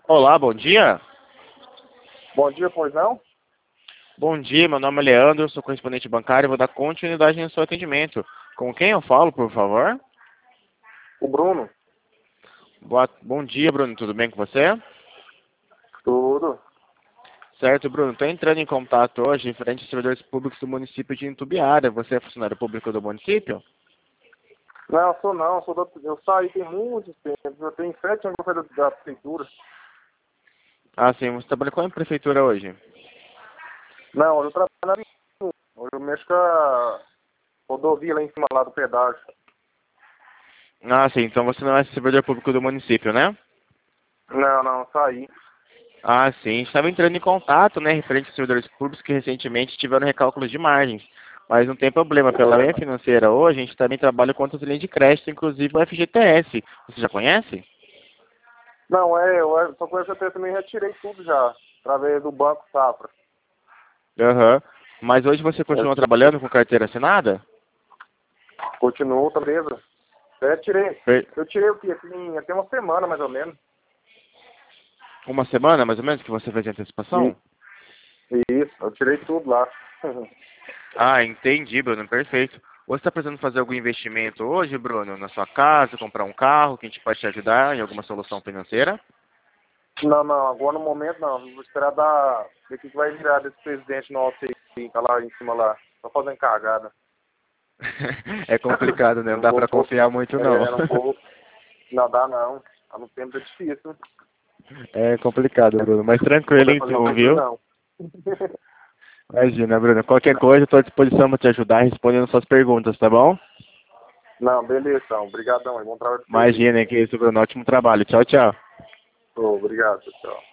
Olá, bom dia. Bom dia, pois não? Bom dia, meu nome é Leandro, sou correspondente bancário e vou dar continuidade no seu atendimento. Com quem eu falo, por favor? O Bruno? Bom dia, Bruno, tudo bem com você? Tudo. Certo, Bruno, estou entrando em contato hoje referente aos servidores públicos do município de Itumbiara. Você é funcionário público do município? Não, sou não, eu saí tem muito tempo, eu tenho 7 anos que eu saí da prefeitura. Ah, sim, você trabalha com a prefeitura hoje? Não, eu trabalho na Bitu. Hoje eu mexo com a rodovia lá em cima lá do pedágio. Ah, sim, então você não é servidor público do município, né? Não, saí. Ah, sim, estava entrando em contato, né, referente aos servidores públicos que recentemente tiveram recálculos de margens. Mas não tem problema, pela lei financeira hoje, a gente também trabalha com outras linhas de crédito, inclusive o FGTS. Você já conhece? Não, eu só conheço até também, retirei tudo já, através do Banco Safra. Aham. Mas hoje você Eu continua trabalhando com carteira assinada? continuo, tá beleza? Per- Eu tirei o que? Assim, até uma semana mais ou menos. Uma semana, mais ou menos, que você fez de E, antecipação? isso, eu tirei tudo lá. Ah, entendi, Bruno, perfeito. Você está precisando fazer algum investimento hoje, Bruno, na sua casa, comprar um carro, que a gente pode te ajudar em alguma solução financeira? Não, agora no momento não. Vou esperar ver o que vai virar desse presidente nosso aí, que tá lá em cima lá. Só fazendo cagada. É complicado, né? Não Não dá vou para pôr. confiar muito, não. Não vou. Não dá não. Tá no tempo é difícil. É complicado, Bruno. Mas Não tranquilo vai fazer então, muito viu? não. Imagina, Bruno. Qualquer coisa, estou à disposição para te ajudar respondendo suas perguntas, tá bom? Não, beleza então. Obrigadão. Bom trabalho pra vocês aí. Imagina que isso, Bruno. Ótimo trabalho. Tchau, tchau. Ô, obrigado, tchau.